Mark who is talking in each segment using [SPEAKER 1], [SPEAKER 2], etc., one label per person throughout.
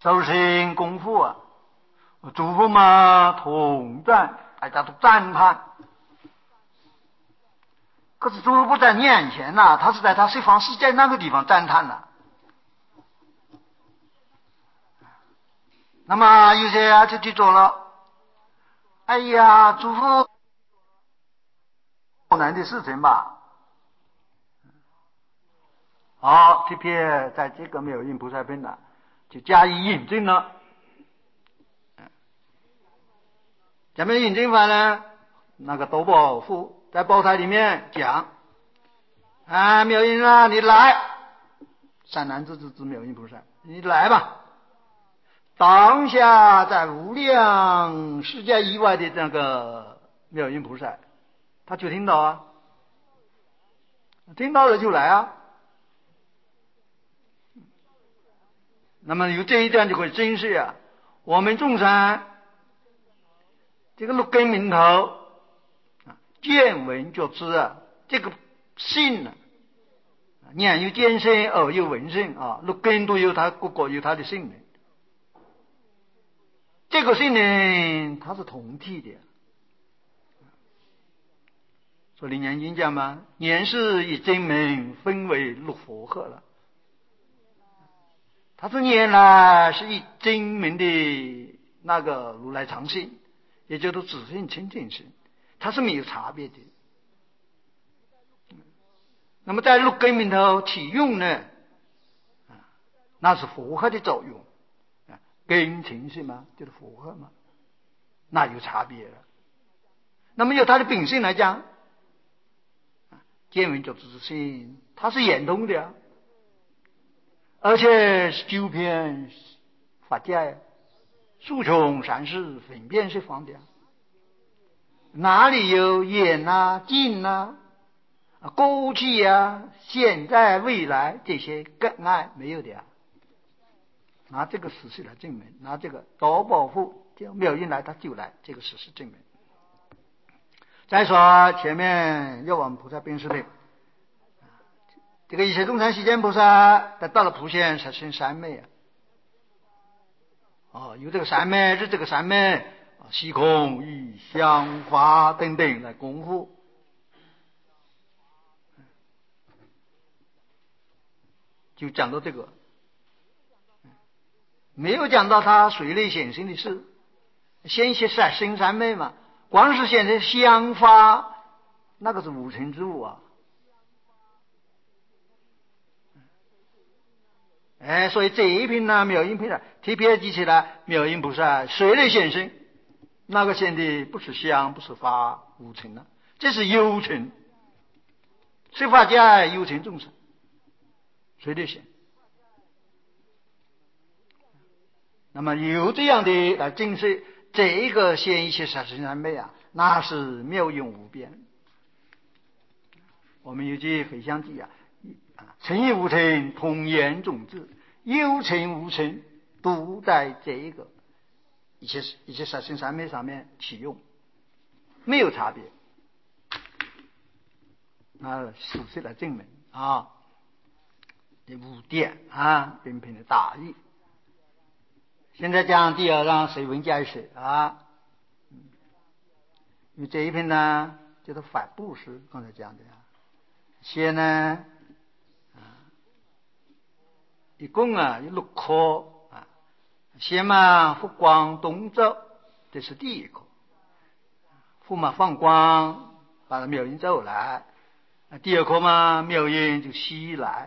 [SPEAKER 1] 修行功夫啊，诸佛嘛同赞，大家都赞叹。可是诸佛不在你眼前呐，他是在他西方世界那个地方赞叹呐。那么有些人就记住了，哎呀，诸佛好难的事情吧。好，这篇在这个妙音菩萨品呢，就加以引证了。怎么引证法呢？那个斗宝父在宝台里面讲，啊，妙音啊，你来，善男子之妙音菩萨，你来吧。当下在无量世界以外的那个妙音菩萨，他就听到啊，听到了就来啊。那么有这一段就可以证实啊，我们众生这个六根名头见闻觉知啊，这个性啊，眼有见性，耳有闻性啊，六根都有它各个有它的性能。这个性能它是同体的。所以楞严经讲嘛，言是以真名分为六佛合了。他说念呢是以真名的那个如来常性，也就是自性清净性，它是没有差别的。那么在六根名头起用呢，那是佛合的作用，根情是吗？就是佛合嘛，那有差别了。那么由它的秉性来讲，见闻觉知之性，它是圆通的啊。而且是九片法界，数穷善事分辨是方的，哪里有眼啊、境啊、过去啊、现在、未来这些更爱没有的啊？拿这个事实来证明，拿这个多宝富叫妙音来，他就来这个事实证明。再说前面药王菩萨便是的。这个一切众生世间菩萨，他到了普贤才生三昧啊！哦，有这个三昧，是这个三昧，虚空与相法等等来功夫，就讲到这个，没有讲到他随类显性的事，先学生三昧嘛，光是现在相法，那个是无成之物啊！哎，所以这一品呢，妙音品呢，特别记起来，妙音菩萨随类显性，那个显的不是相，不是法，无成了，这是有成。十法界有成众生，随类显。那么有这样的来证实这一个显一切三生三昧啊，那是妙用无边。我们有句回向偈啊。成亦无成，同源种子，有成无成，都在这一个一切三生三昧上面起用，没有差别。那事实来证明啊，这五点啊，并品的大意。现在讲第二章随文解释啊，因为这一篇呢，就是反布施，刚才讲的啊，先呢。一共啊有6课啊，先嘛佛光东照，这是第一课。佛嘛放光，把妙音照来。第二课嘛，妙音就西来。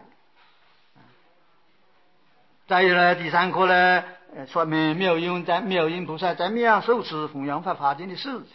[SPEAKER 1] 再有呢，第三课呢，说明妙音菩萨怎么样受持弘扬法经的事情。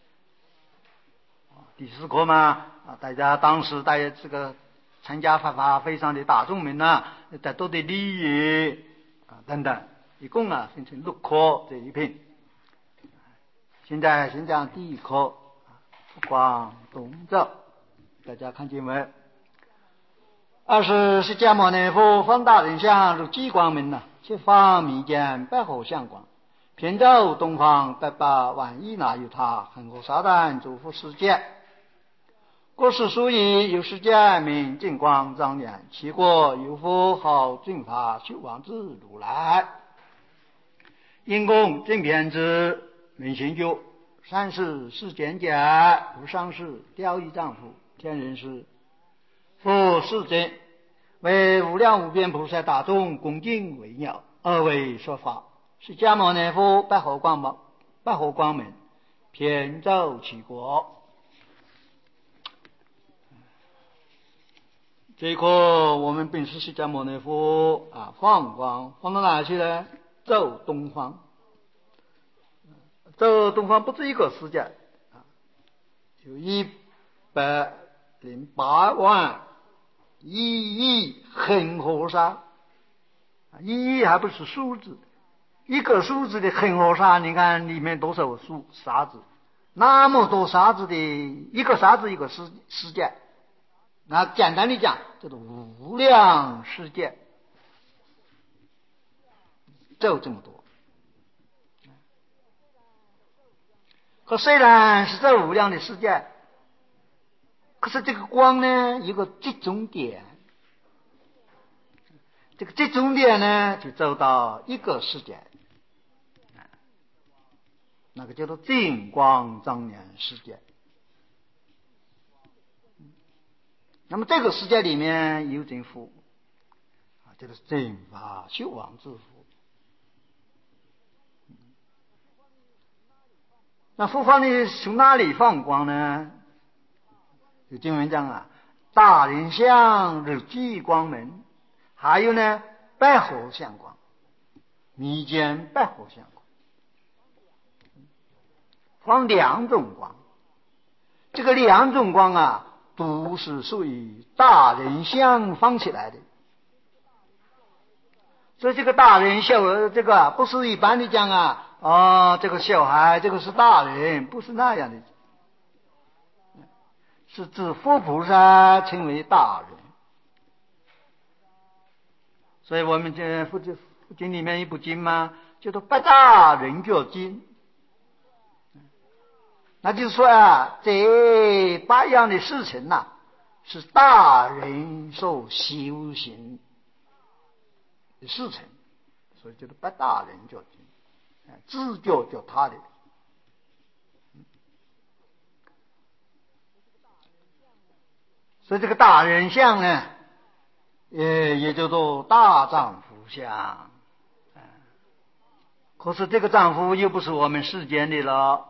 [SPEAKER 1] 第四课嘛，大家当时在这个参加法会上的大众们呢，得到的利益等等，一共分成6课这一篇。现在先讲第一课，佛光东照，大家看经文。二是释迦牟尼佛放大人像如极光明七方弥间百合相光，遍照东方180万亿那由他，恒河沙旦诸佛世界。过世所以有世界名净光庄严，其国有佛号净法修王子如来。 因公正偏之，明行就，善事世间家，无上士，调御丈夫，天人师。夫世间为无量无边菩萨大众恭敬为鸟，而为说法。释迦牟尼佛百合光门，遍照其国。这一课我们本师释迦牟尼佛放光放到哪去呢？走东方。走东方不止一个世界就108万1亿恒河沙，1亿还不是数字，一个数字的恒河沙，你看里面多少沙子，那么多沙子的一个沙子一个世界，那简单的讲叫做无量世界，就这么多。可虽然是这无量的世界，可是这个光呢，一个集中点，这个集中点呢，就走到一个世界，那个叫做净光庄严世界。那么这个世界里面有真佛就是真法修王之佛。那佛法呢从哪里放光呢？有经文讲大人相、日极光门，还有呢百合相光、密见百合相光，放2种光。这个2种光都是属于大人相放起来的。所以这个大人小，这个不是一般的讲这个小孩，这个是大人，不是那样的，是指佛菩萨称为大人。所以我们这佛经里面一部经嘛，叫做八大人觉经。那就是说这8样的事情是大人所修行的事情，所以叫做八大人觉经。自觉叫他的。所以这个大人相呢，也叫做大丈夫相。可是这个丈夫又不是我们世间的了，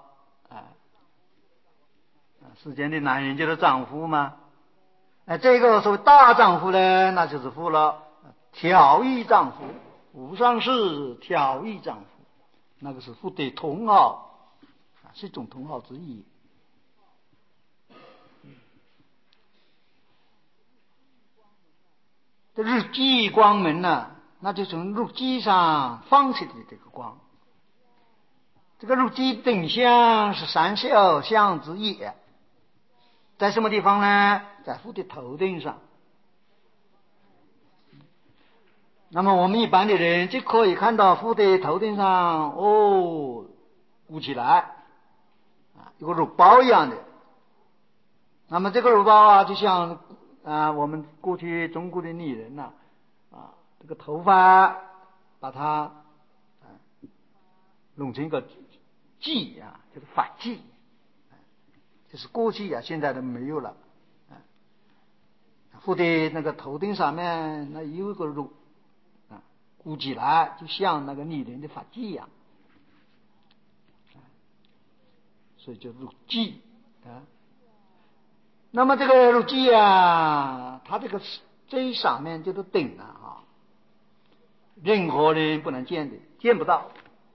[SPEAKER 1] 世间的男人就是丈夫嘛。这个所谓大丈夫呢，那就是佛了，调御丈夫，无上士调御丈夫，那个是佛的同号，是一种同号之一。这日极光门那就从日极上放起的这个光。这个日极等相是3小相之一，在什么地方呢？在佛的头顶上。那么我们一般的人就可以看到佛的头顶上鼓起来有个肉包一样的。那么这个肉包就像我们过去中国的女人这个头发把它弄成一个髻就是发髻，就是过去现在都没有了。佛的那个头顶上面那有一个肉鼓起来，就像那个女人的发髻一样，所以叫肉髻那么这个肉髻它这上面就是顶任何人不能见的，见不到。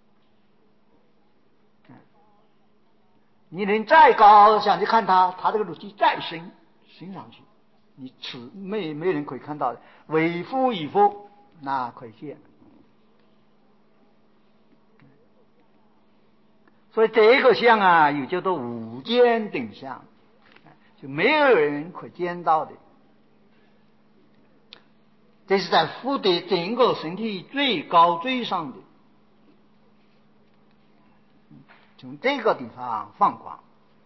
[SPEAKER 1] 你人再高想去看它这个肉髻再升上去，你没人可以看到的，为佛与佛那可以见。所以这个相又叫做无间顶相，就没有人可见到的。这是在佛的整个身体最高最上的，从这个地方放光。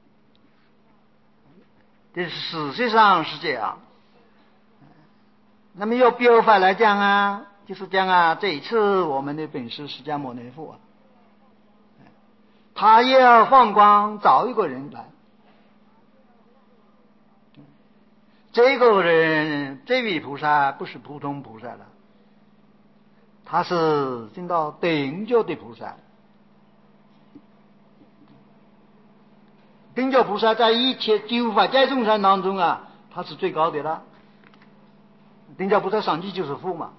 [SPEAKER 1] 这是事实上是这样。那么要表法来讲就是讲这一次我们的本师释迦牟尼佛他也要放光找一个人来。这个人，这位菩萨不是普通菩萨了，他是进到等觉的菩萨。等觉菩萨在一切九法界众生当中啊，他是最高的了。等觉菩萨上去就是佛嘛，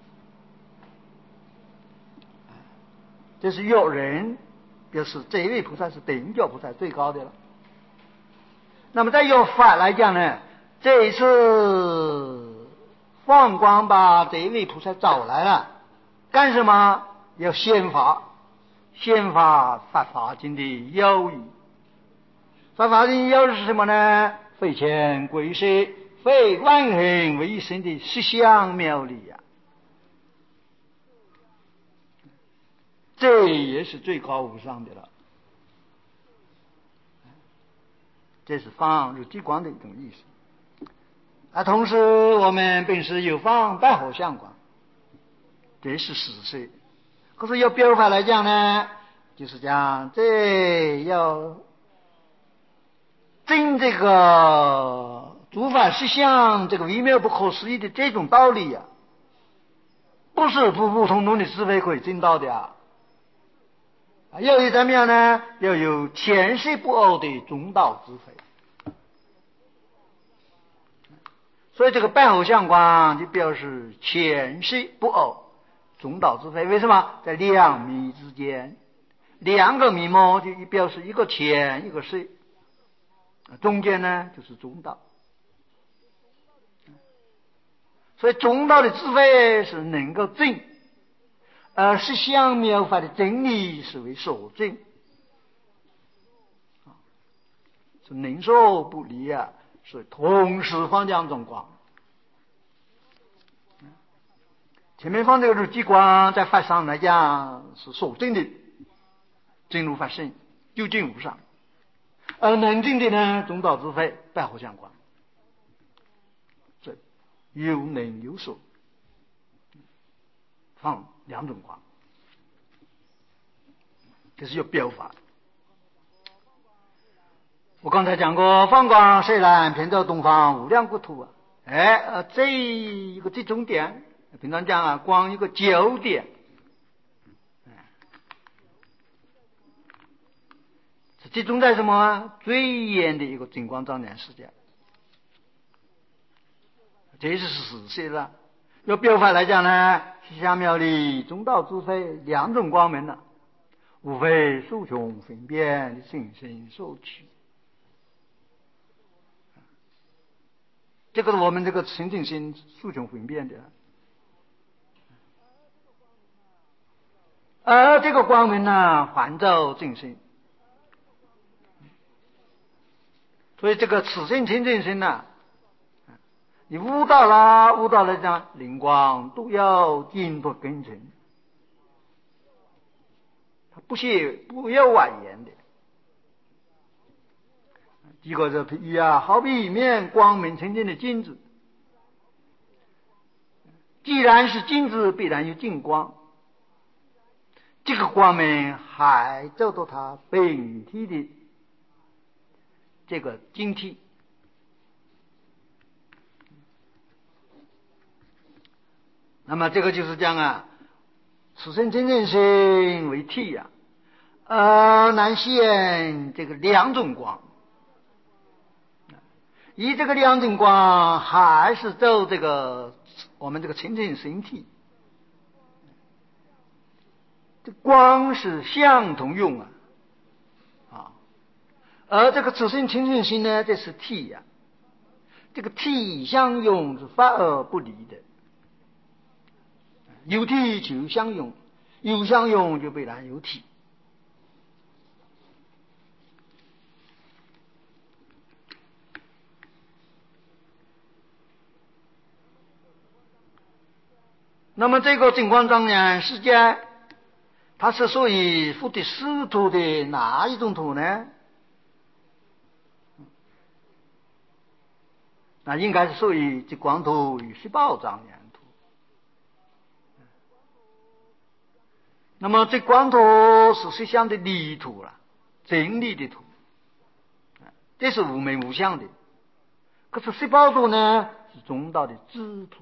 [SPEAKER 1] 这是有人表示这一位菩萨是等觉菩萨最高的了。那么在有法来讲呢，这一次放光把这一位菩萨找来了，干什么？要显法，显法发法经的要义。发法经要是什么呢？非前归色，非万行为生的实相妙理呀、这也是最高无上的了。这是放入极光的一种意思。同时我们本是有放百合相光，这是实事。可是要表法来讲呢，就是讲这要证这个诸法实相这个微妙不可思议的这种道理啊，不是普普通通的智慧可以证到的啊。要有怎么样呢？要有前世不偶的中道智慧。所以这个百合相光就表示前世不偶中道智慧。为什么？在两密之间，两个密目就表示一个前一个世，中间呢就是中道。所以中道的智慧是能够证，而实相妙法的真理是为所证，是能说不离啊，是同时放两种光。前面放这个是极光，在法上来讲是所证的真如法身，究竟无上。而能证的呢，中道智慧百合相光，这有能有所，放两种光，这是有标法。我刚才讲过，放光虽然偏照东方无量国土啊，这一个集中点，平常讲啊，光一个焦点，集中在什么？最远的一个真光照亮世界，这是实现了。要表法来讲呢，实相妙理中道智慧两种光明呢，无非数穷分别的心身受取。这个是我们这个清净心数穷分辨的，而这个光明呢，还照净心。所以这个此心清净心呢，你悟到了讲灵光都要尽不根尘，它不要外延的。几个这比喻啊，好比一面光明清净的镜子，既然是镜子，必然有净光，这个光明还照到它本体的这个晶体。那么这个就是讲啊，此生清净心为体啊，难现这个两种光。以这个两种光还是走这个我们这个清净身体，这光是相同用啊，而这个此生清净心呢，这是体呀，这个体相用是法而不离的，有体就有相用，有相用就必然有体。那么这个净光庄严世界，它是属于佛的师土的哪一种土呢？那应该是属于极光土与十宝庄严土。那么这光土是实相的理土了， 真理的土，这是无眉无相的。可是十宝土呢，是中道的智土，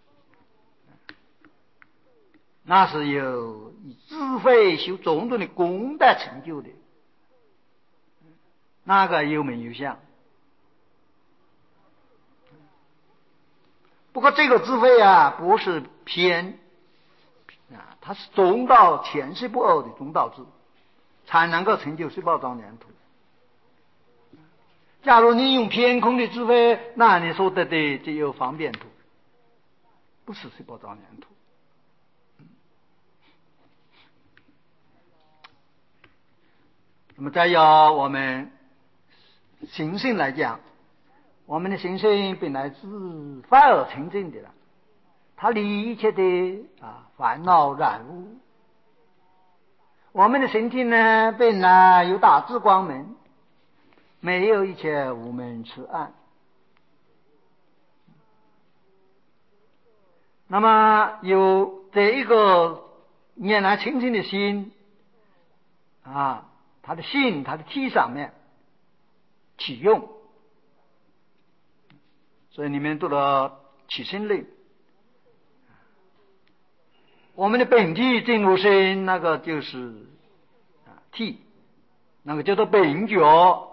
[SPEAKER 1] 那是由以智慧修种种的功德成就的，那个有名有相。不过这个智慧啊，不是偏啊，它是中道前世不二的中道智，才能够成就十宝庄严土。假如你用偏空的智慧，那你所得的只有方便土，不是十宝庄严土。那么再要我们心性来讲，我们的心性本来是反而清净的了，它离一切的烦恼染污。我们的身体呢，本来有大智光明，没有一切无明痴暗。那么有这一个原来清净的心他的心他的体上面起用，所以你们读了起心论，我们的本体进入身，那个就是体，那个叫做本觉。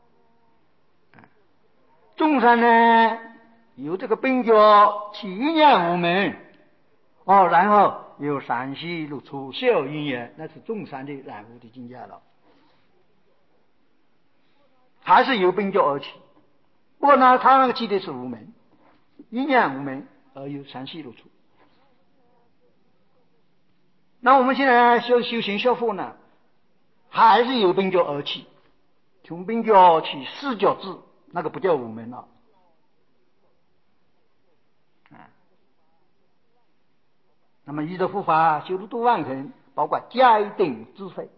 [SPEAKER 1] 众生呢，有这个本觉起念无明，然后有三细六粗小因缘，那是众生的染污的境界了。还是由本觉而起，不过呢，他那个起的是无明，一念无明而有三细六粗。那我们现在修行修复呢，还是由本觉而起，从本觉起四觉智，那个不叫无明了。那么依着佛法修六度万行，包括戒定智慧，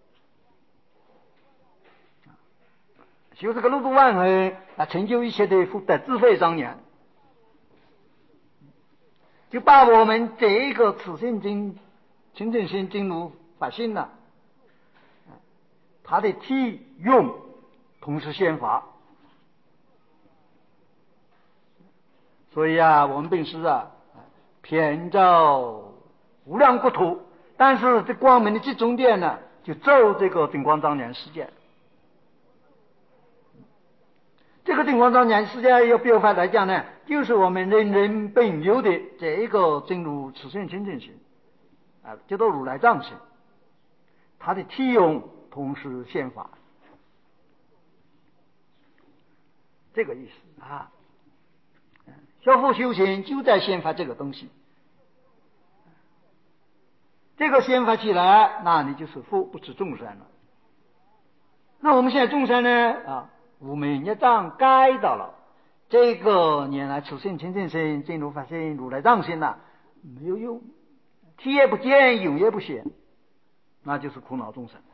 [SPEAKER 1] 修这个六度万行成就一切的福德智慧庄严，就把我们这一个此心经清净心进入法性了，它的体用同时显法。所以我们本师偏照无量国土，但是这光明的集中点呢，就走这个定光庄严世界。这个定光庄严世界要表法来讲呢，就是我们人人本有的这一个进入此性清净心叫做如来藏心，它的体用同时显法，这个意思修复修行就在显法这个东西，这个显法起来，那你就是佛，不是众生了。那我们现在众生呢无明业障改到了，这个原来此性清净心进入法性如来藏心没有用，体也不见，用也不显，那就是苦恼众生。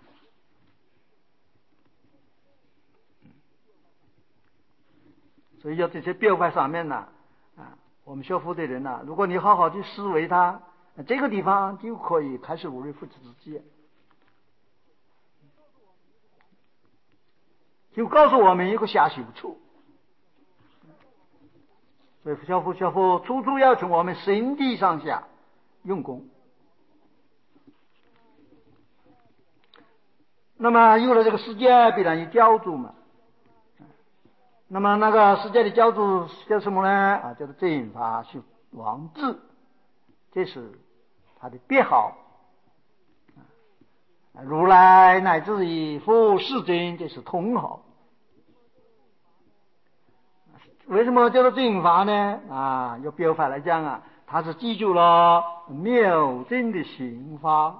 [SPEAKER 1] 所以要这些表法上面我们学佛的人如果你好好去思维它，这个地方就可以开始无为复持之见，就告诉我们一个下手处。所以学佛处处要从我们身体上下用功。那么有了这个世界，必然有教主嘛。那么那个世界的教主叫什么呢？叫做正法修王智，这是他的别号。如来乃至于佛世尊，这是通号。为什么叫做正法呢？要表法来讲他是记住了妙真的行法，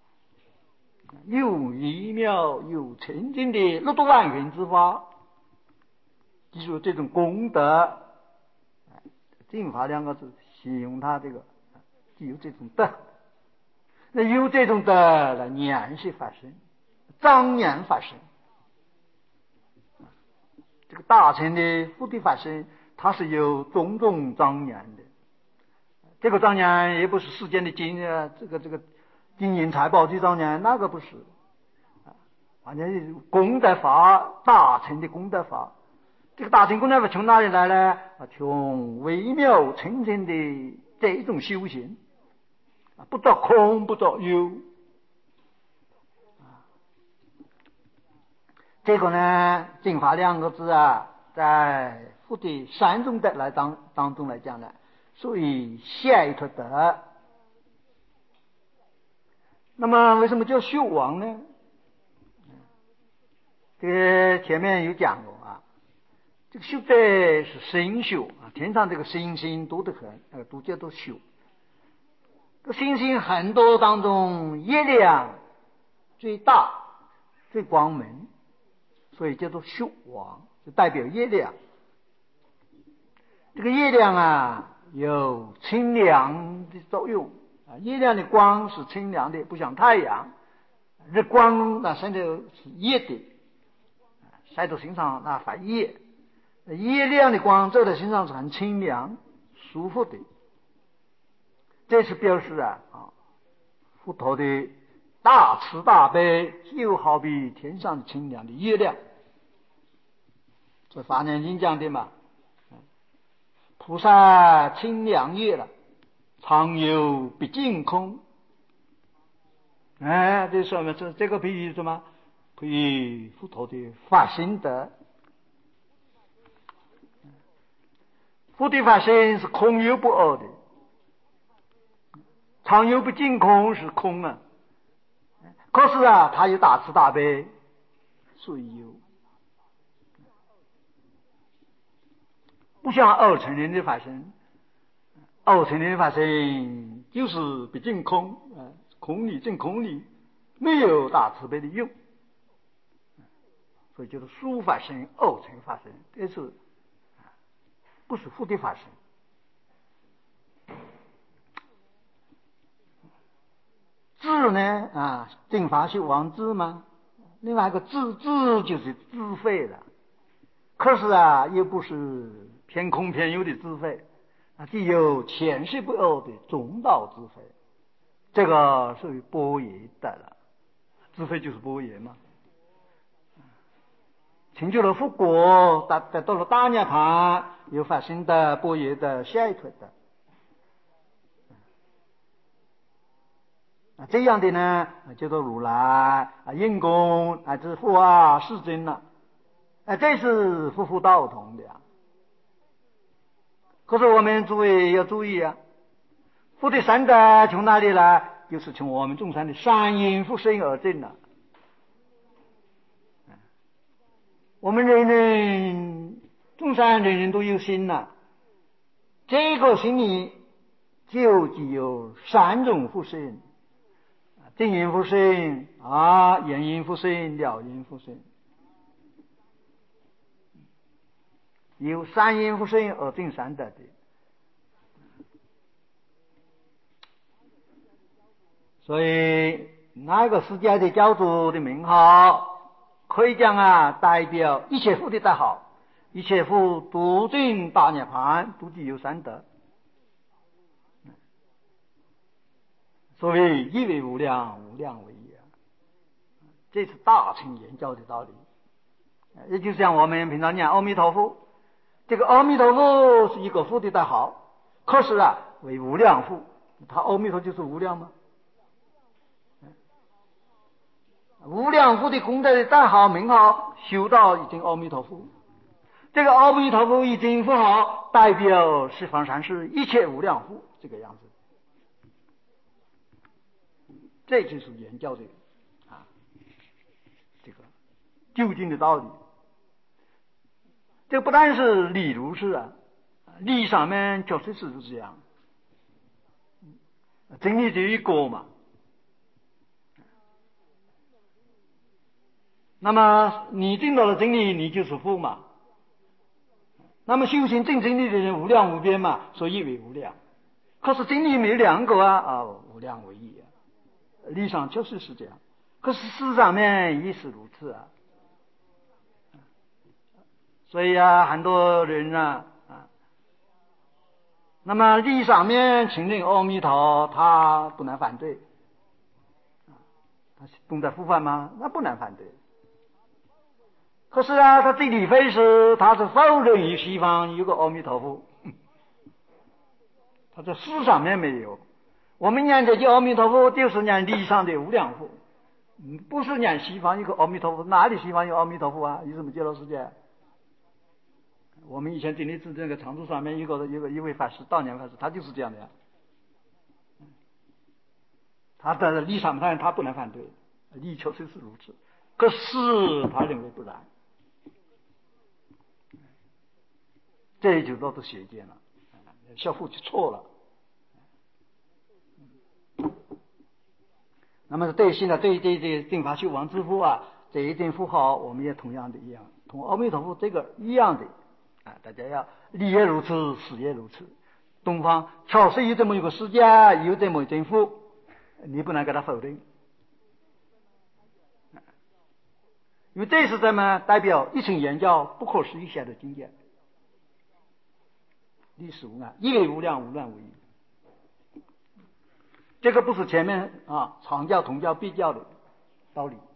[SPEAKER 1] 又微妙又纯净的六度万行之法，记住这种功德。正法两个字形容他这个具有这种德，那有这种德来延续法身，庄严法身。这个大乘的佛的法身，它是有种种庄严的。这个庄严也不是世间的金这个金银财宝的庄严，那个不是反正功德法，大乘的功德法。这个大乘功德法从哪里来呢？从微妙澄净的这种修行，不作空，不作有。这个呢，净法两个字啊，在佛的三种德来当中来讲呢，属于下一坨德。那么为什么叫修王呢？这个前面有讲过啊，这个修德是心修啊，天上这个星星多得很，都叫做修。这星星很多当中，月亮最大、最光明，所以叫做宿王，就代表月亮。这个月亮啊，有清凉的作用啊，月亮的光是清凉的，不像太阳，日光那晒的是热的，晒到身上那发热。月亮的光照在身上是很清凉、舒服的。这是表示佛陀的大慈大悲就好比天上清凉的月亮。这《法华经》讲的嘛，菩萨清凉月了，常有毕竟空。这说明这个比喻什么？比喻佛陀的法心德。佛的法心是空有不二的，常有不净空是空啊。可是他有大慈大悲，所以有。不像二乘人的法身，二乘人的法身就是不净空，空理净空理，没有大慈悲的用，所以就是殊法身、二乘法身，这是不是佛的法身。智呢净法修王智嘛，另外一个智就是智慧了。可是又不是偏空偏有的智慧，具有前世不二的中道智慧，这个属于般若的了。智慧就是般若嘛。成就了佛果，得到了大涅槃，有发生的般若的下一坨的。这样的呢，叫做如来应供知佛世尊了。这是佛佛道同的。可是我们诸位要注意佛的三德从哪里来？就是从我们众生的善因福生而证了。我们众生人人都有心这个心里就具有三种福生，正因福生缘因福生、了因福生。有三因福生而证三德的。所以那个释迦的教主的名号，可以讲代表一切佛的代号，一切佛都证大涅槃，都具有三德。所谓一为无量，无量为一这是大乘言教的道理。也就像我们平常念阿弥陀佛，这个阿弥陀佛是一个佛的代号，可是为无量佛，他阿弥陀就是无量吗？无量佛的功德的代号名号修到已经阿弥陀佛，这个阿弥陀佛已经佛号代表十方三世一切无量佛，这个样子。这就是言教的这个究竟的道理。这不但是理如是理上面确实是这样，真理只有一个嘛。那么你证到了真理，你就是佛嘛。那么修行证真理的人无量无边嘛，所以为无量。可是真理没有两个无量为一理上确实是这样，可是事实上面也是如此所以很多人那么理上面承认阿弥陀，他不能反对他懂得佛法吗？那不能反对。 可是啊，他这里非是他是否认于西方有个阿弥陀佛，他在事上面没有。我们念这句阿弥陀佛，就是念理上的无量佛，不是念西方有个阿弥陀佛。哪里西方有阿弥陀佛啊？有什么极乐世界？我们以前真理寺这个长处上面一位法师，道年法师，他就是这样的呀。他的理上面他不能反对，理确实是如此，可是他认为不然，这就叫做邪见了，小夫就错了。那么对现在对这正法修王之父啊，这一点符号我们也同样的一样，同阿弥陀佛这个一样的啊，大家要理也如此，事也如此。东方确实有这么一个世界，有这么一政府，你不能给他否定，因为这是什么？代表一乘言教不可思议下的境界，历史无碍，一为无量，无乱无一。这个不是前面啊常教、同教、必教的道理。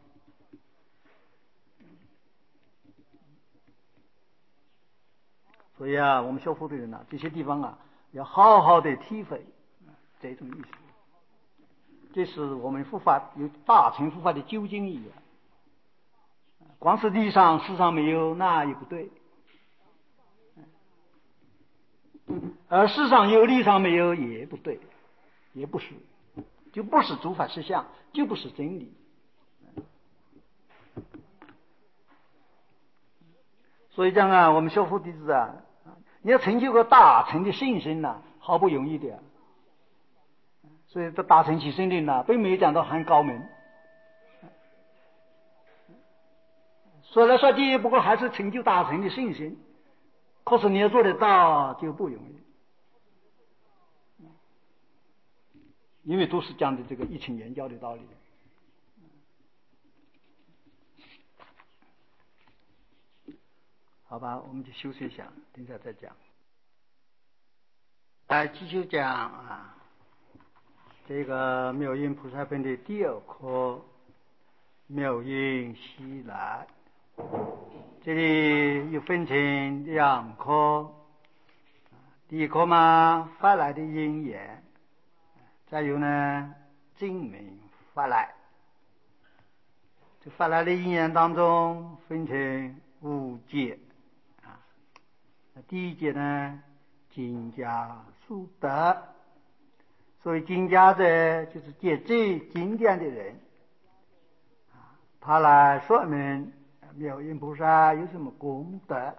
[SPEAKER 1] 所以啊，我们修佛的人啊，这些地方啊，要好好的体会这种意思。这是我们佛法有大乘佛法的究竟意义。光是理上事上没有，那也不对；而事上有，理上没有，也不对，也不是，就不是诸法实相，就不是真理。所以讲啊，我们修佛弟子啊，你要成就个大乘的信心呐，毫不容易的。所以这大乘起心灵呐，并没有讲到很高门。说来说去，不过还是成就大乘的信心。可是你要做得到，就不容易。因为都是讲的这个一乘言教的道理。好吧，我们就休息一下，等一下再讲。来继续讲啊，这个妙音菩萨品的第二课，妙音西来。这里又分成两课，第一课嘛，发来的因缘，再有呢，证明发来。这发来的因缘当中分成5节啊。第一节呢，经家速得。所谓经家者，就是解最经典的人啊，他来说明妙音菩萨有什么功德。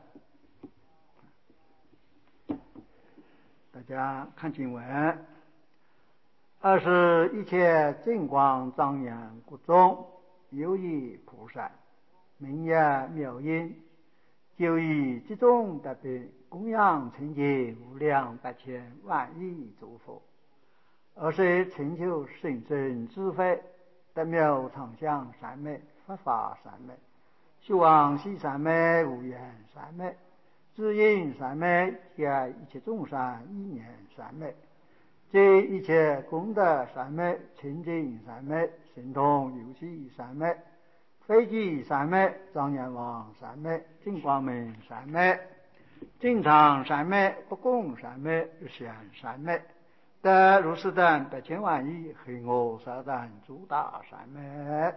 [SPEAKER 1] 大家看经文，二是一切净光庄严国中，有一菩萨，名曰妙音，就以这种德品供养成就无量百千万亿诸佛，而是成就甚深智慧，得妙常相三昧、佛法三昧、修往昔三昧、无缘三昧、智因三昧，加一切众生一念三昧，这一切功德三昧、清净三昧、神通游戏三昧、飞机三昧、庄严王三昧、净光明三昧、净常三昧、不共三昧、日显三昧，得如是等百千万亿黑我撒旦诸大三昧。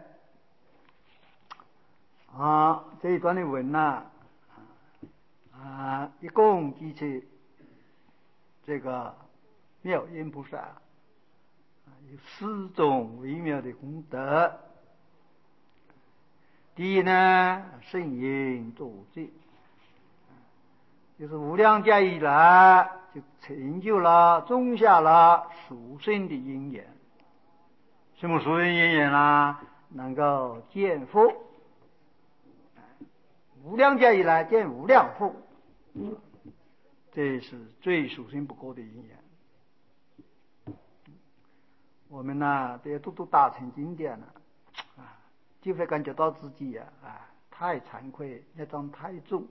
[SPEAKER 1] 啊，这一段的文呐，一共记起这个妙音菩萨有4种微妙的功德。第一呢，圣因助罪，就是无量劫以来就成就了、种下了殊胜的因缘。什么殊胜因缘呢？能够见佛，无量劫以来见无量佛，这是最殊胜不过的因缘。我们呢，都要读大乘经典了啊，就会感觉到自己太惭愧，业障太重。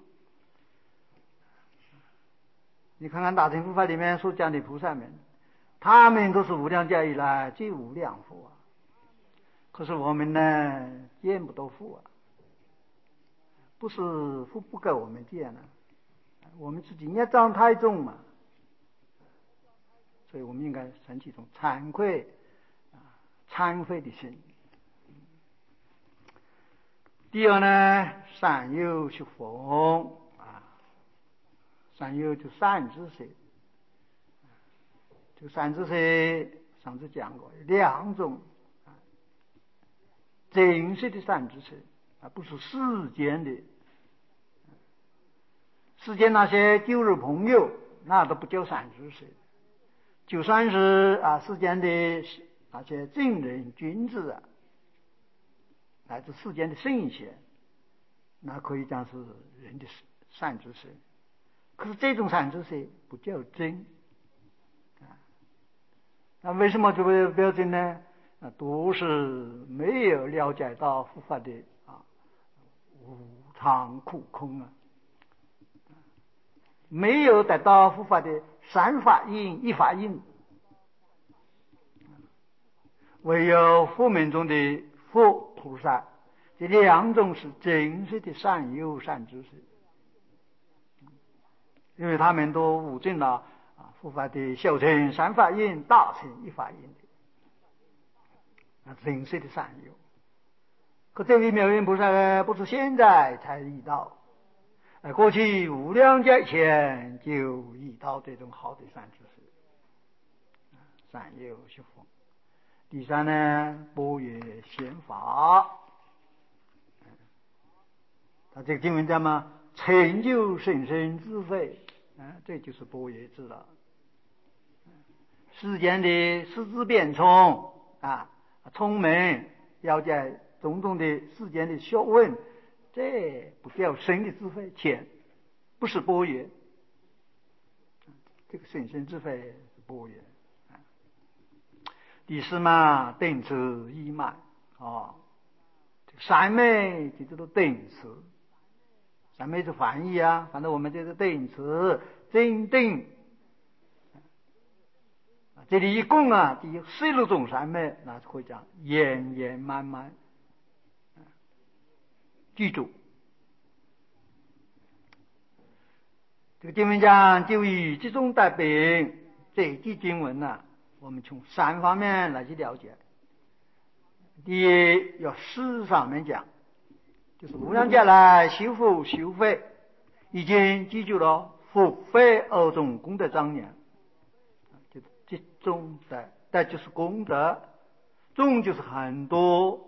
[SPEAKER 1] 你看看大乘佛法里面所讲的菩萨们，他们都是无量劫以来最无量佛可是我们呢，见不到佛不是不给我们见了，我们自己孽障太重嘛，所以我们应该升起一种惭愧、忏悔的心。第二呢，善有是风善有就善知识。这个善知识上次讲过两种，真实的善知识，不是世间的。世间那些旧日朋友，那都不叫善知识。就算是世间的那些正人君子乃至世间的圣贤，那可以讲是人的善知识。可是这种善知识不叫真。那为什么就不叫真呢？都是没有了解到佛法的无常苦空没有得到佛法的三法印、一法印。唯有佛门中的佛菩萨，这两种是真实的善有善知识，因为他们都悟证了佛法的小乘三法印、大乘一法印的真实的善有。可这位妙音菩萨呢，不是现在才遇到，过去无量劫前就遇到这种好的善知识，善有是佛。第三呢，般若显法，他这个经文讲嘛，成就甚深智慧，这就是般若智了。世间的识字变聪聪明，了解种种的世间的学问，这不叫深的智慧，浅，不是般若。这个甚深智慧是般若。第四嘛，定持已满三昧这都定持，三昧是翻译反正我们这是定持真定。这里一共第16种三昧，那可以讲圆圆满满。记住，这个经文讲就以这种大病，这句经文我们从3方面来去了解。第一，要事上面讲，就是无量劫来修福修慧，已经记住了福慧2种功德庄严，就这种的就是功德，众就是很多。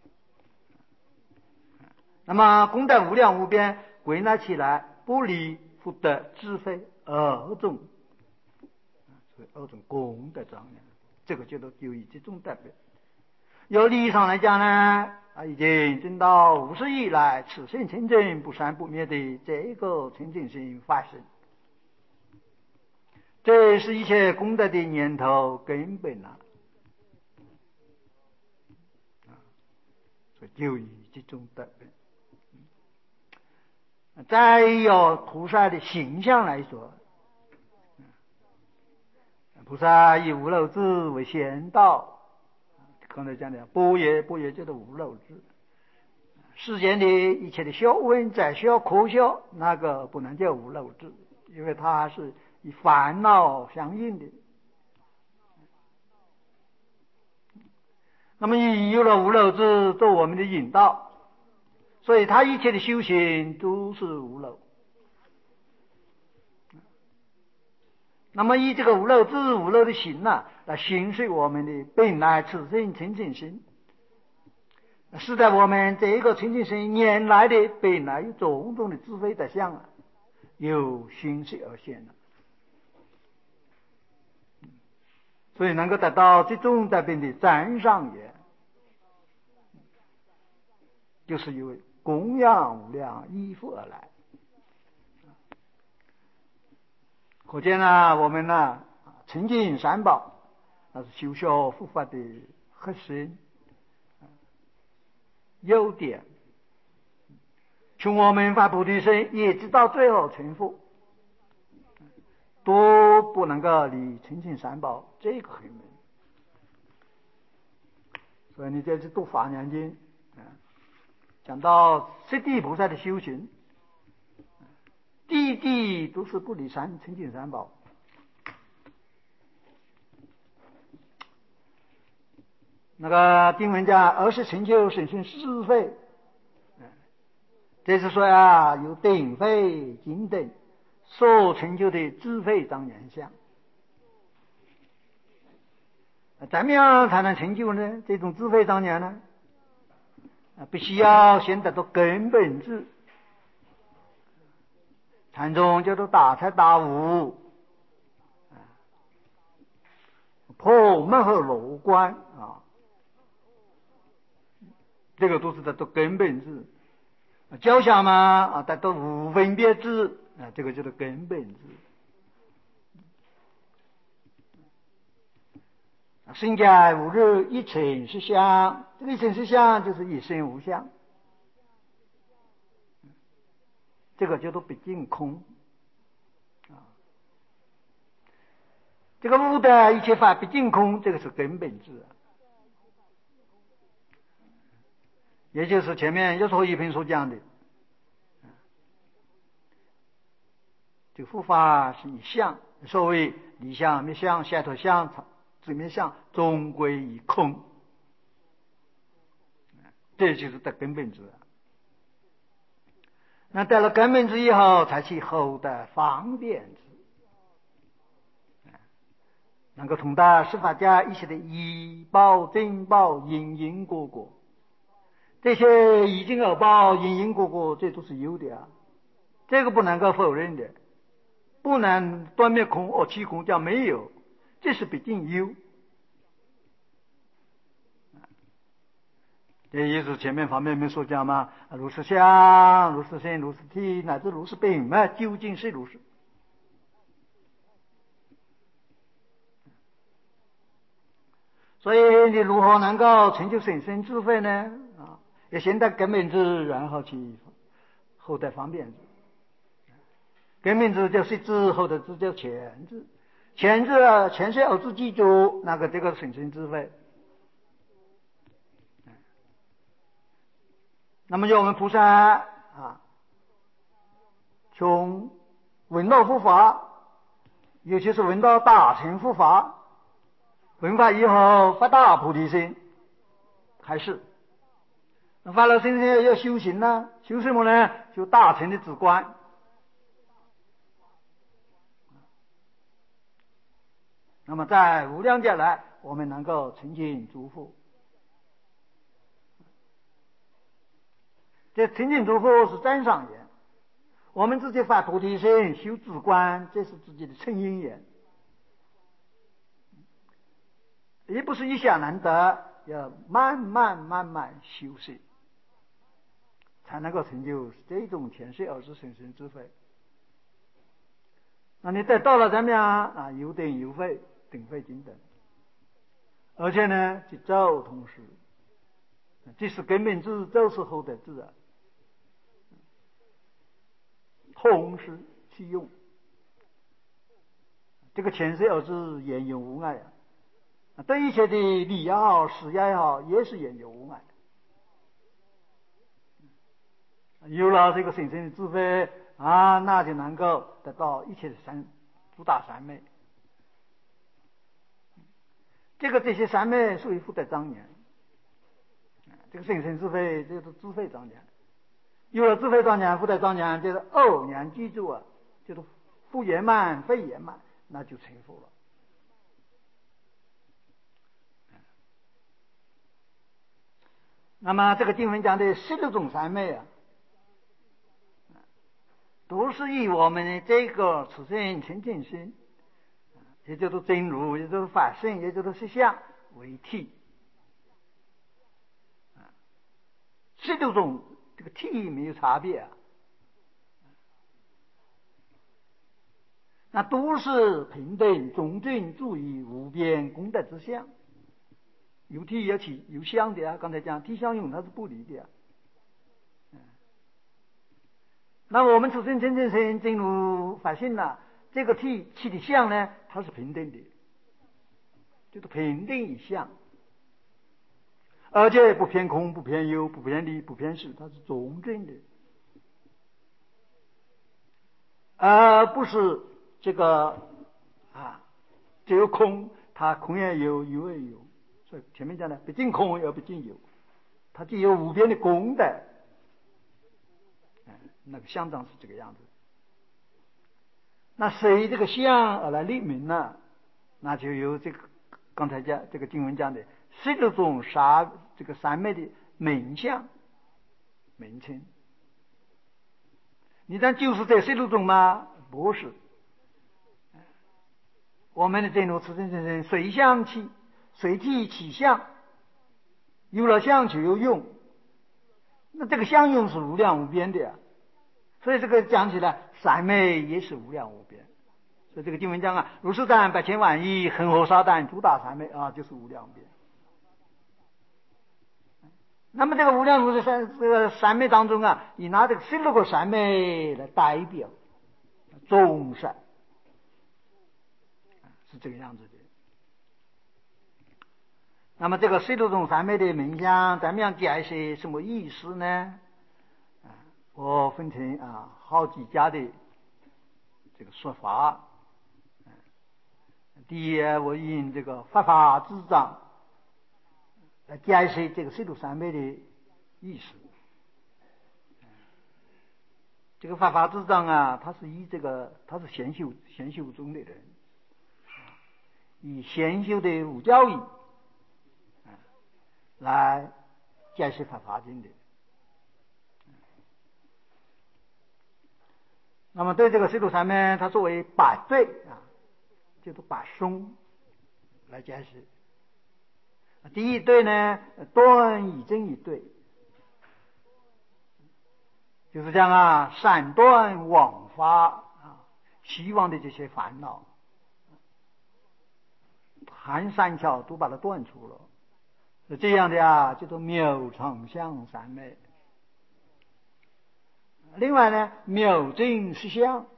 [SPEAKER 1] 那么功德无量无边，归纳起来不离福德智慧2种，所以2种功德庄严，这个就以这种代表。由理上来讲呢，已经证到无始以来此生清净不生不灭的这个清净心发生，这是一切功德的源头根本所以就以这种代表。再有菩萨的形象来说，菩萨以无漏智为先道，刚才讲的般若就是无漏智。世间的一切的学问再学科学，那个不能叫无漏智，因为它是以烦恼相应的。那么你有了无漏智做我们的引导，所以他一切的修行都是无漏。那么以这个无漏智无漏的行来行使我们的本来此生清净心，是在我们这个清净心原来的本来有种种的智慧在相有行使而现所以能够得到这种代表的赞赏也，就是因为供养无量依附而来。可见我们清净三宝，那是修学佛法的核心优点。从我们发菩提心一直到最后成佛，都不能够离清净三宝这个黑门。所以你这次读华严经， 讲到十地菩萨的修行，地地都是不离三清净三宝。那个经文讲，而是成就甚深智慧，这是说啊，有顶慧经等所成就的智慧庄严相。怎么样才能成就呢？这种智慧庄严呢？必须要先得到根本智。禅宗叫做大彻大悟，破门和罗观啊，这个都是得到根本智。教下嘛得到无分别智这个叫做根本智。身解无日一尘是相，这个一尘是相就是一身无相，这个叫做毕竟空这个悟的一切法毕竟空，这个是根本智也就是前面又说一篇所讲的，这个佛法是一相，所谓离相灭相解脱相自灭相终归一空，这就是得根本智。那得了根本智以后，才去后得方便智，能够通达十法界一切的依报正报因因果果，这些已经有报因因果果，这都是有的这个不能够否认的，不能断灭空气空叫没有，这是毕竟有。这也是前面方面所讲嘛，如是相如是身如是体乃至如是本嘛，究竟是如是。所以你如何能够成就甚深智慧呢？要先得根本智，然后去后得方便智。根本智叫实智，后得智叫前智。前智前是偶智记住，那个这个甚深智慧。那么就我们菩萨从闻到佛法，尤其是闻到大乘佛法，闻法以后发大菩提心，开始发了心要修行呢，修什么呢？修大乘的止观。那么在无量劫来，我们能够成就诸佛。这成就诸佛是真上言，我们自己发菩提心修止观，这是自己的成因言，也不是一下难得，要慢慢修习，才能够成就这种前世而是甚深智慧。那你得到了怎么样有定有慧顶慧经等，而且呢去照同时，这是根本智，就是后得智同时去用，这个前世而是言有无碍对一切的理也好事也好，也是言有无碍。有了这个甚深的智慧那就能够得到一切的诸大三昧。这些三昧属于福德庄严，这个甚深智慧就是智慧庄严。有了智慧庄严福德庄严，就是偶然居住就是福圆满非圆满，那就成佛了。那么这个经文讲的16种三昧都是以我们的这个此生清净心，也就是真如，也就是法性，也就是实相为体。16种这个体没有差别那都是平等中正注意无边功德之相，有体有体有相的刚才讲体相用它是不离的那我们此生真正身进入法性了，这个体的相呢，它是平等的，就是平等一相。 而且不偏空、不偏有、不偏离、不偏实，它是中正的，而不是这个只有空，它空也有，有也有。所以前面讲的不尽空而不尽有，它既有无边的功德。那个相当是这个样子。那随这个相而来立名呢，那就有这个刚才讲这个经文讲的16种这个三昧的名相名称。你但就是这16种吗？不是。我们的真如慈真真身随相起，随体起相，有了相就有用。那这个相用是无量无边的呀。所以这个讲起来，三昧也是无量无边。所以这个经文讲啊，如是赞百千万亿，恒河沙旦诸大三昧就是无量无边。那么这个无量无边这个三昧当中你拿这个16个三昧来代表众善，是这个样子的。那么这个16种三昧的名相，怎么样解释什么意思呢？我分成好几家的这个说法。第一，我引这个法华智藏来解释这个16三昧的意思。这个法华智藏他是他是贤修中的人，以贤修的五教义来解释法华经的。那么对这个16种三昧，它作为百对就是把松来解释。第一对呢，断以真一对，就是讲闪断妄发希望的这些烦恼，寒三巧都把它断除了。是这样的叫做妙常相三昧。另外呢，妙正实相，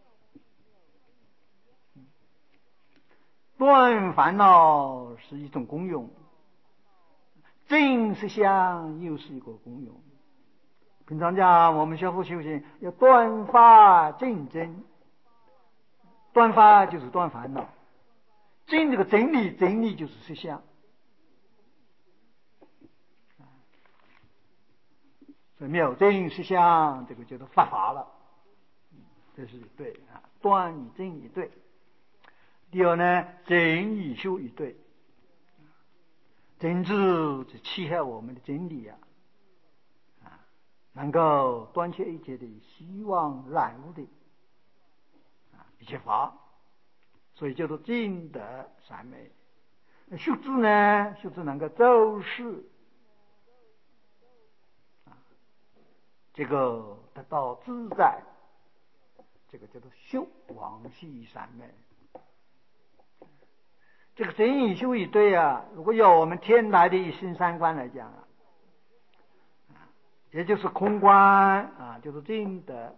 [SPEAKER 1] 断烦恼是一种功用，正实相又是一个功用。平常讲我们学佛修行要断法正真，断法就是断烦恼，正这个真理就是实相。所以妙正实相这个叫做法华了，这是一对断以正一对。第二呢，真以修一对，真知契合我们的真理能够断却一切的希望染污的一切法，所以叫做净德三昧。修智呢，修智能够周视这个得到自在，这个叫做修往昔三昧。这个真以修一对如果要我们天台的一心三观来讲也就是空观就是净德。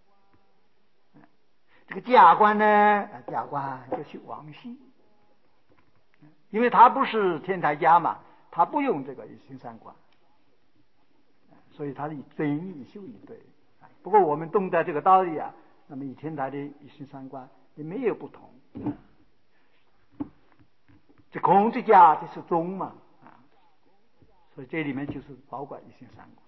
[SPEAKER 1] 这个假观呢，假观就是往昔，因为他不是天台家嘛，他不用这个一心三观，所以他以真以修一对。不过我们懂得这个道理那么与天台的一心三观也没有不同。这空之家这是中嘛所以这里面就是包括一心三观。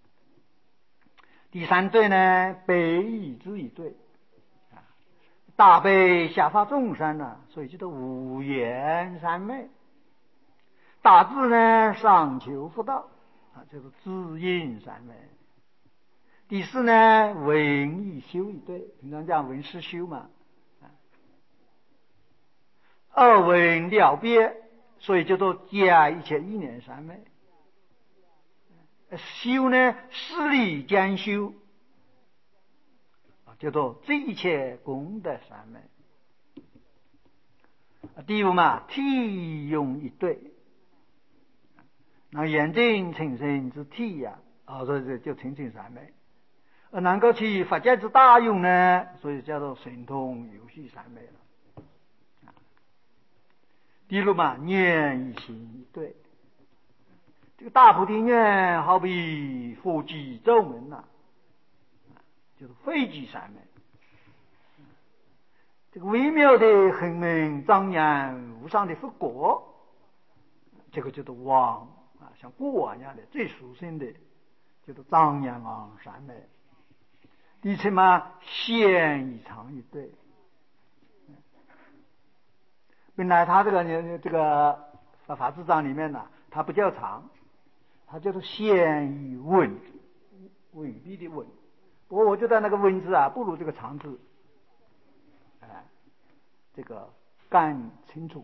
[SPEAKER 1] 第三对呢，悲以之一对，大悲下发众生所以叫做无言三昧。大智呢，上求佛道就是智应三昧。第四呢，闻以修一对，平常讲闻思修嘛二闻了别，所以叫做假一切一念三昧。修呢，事理兼修，叫做这一切功德三昧。第五嘛，体用一对，那眼睛成身之体所以就成就三昧。能够起法界之大用呢，所以叫做神通有序三昧了。第六嘛，念一心一对， 这个大菩提愿好比佛际咒门呐，就是非即三昧。这个微妙的恒明庄严无上的佛果，这个就是王啊，像国王一样的最殊胜的，就是庄严王三昧。第七嘛，现以长一对。本来他这个法智藏里面呢，它不叫长，它叫做现以稳，稳必的稳。不过我觉得那个稳字啊，不如这个长字，这个更清楚。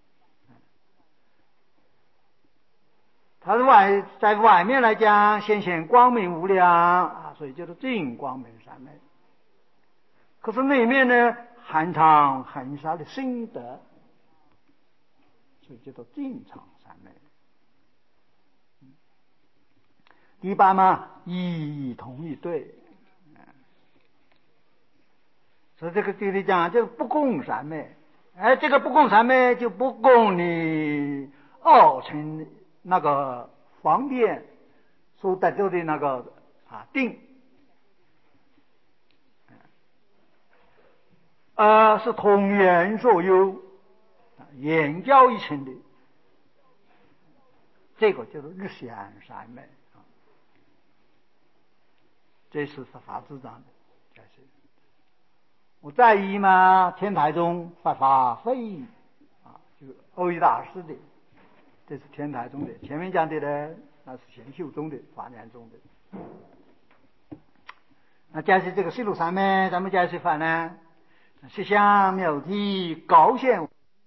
[SPEAKER 1] 它在外面来讲显光明无量啊，所以叫做净光明三昧。可是内面呢，含藏恒沙的心得，所以叫做净常三昧。第八嘛，一同一对，所以这里讲就不共三昧。这个不共三昧就不共你二乘那个方便所得到的那个定，是同源所有，言教一乘的，这个叫做日显三昧。这是法智藏的解释。我在意嘛，天台宗发法会就是欧一大师的，这是天台宗的。前面讲的呢，那是显秀宗的、华严宗的。那解释这个四路三昧，咱们解释法呢，实相妙体高显。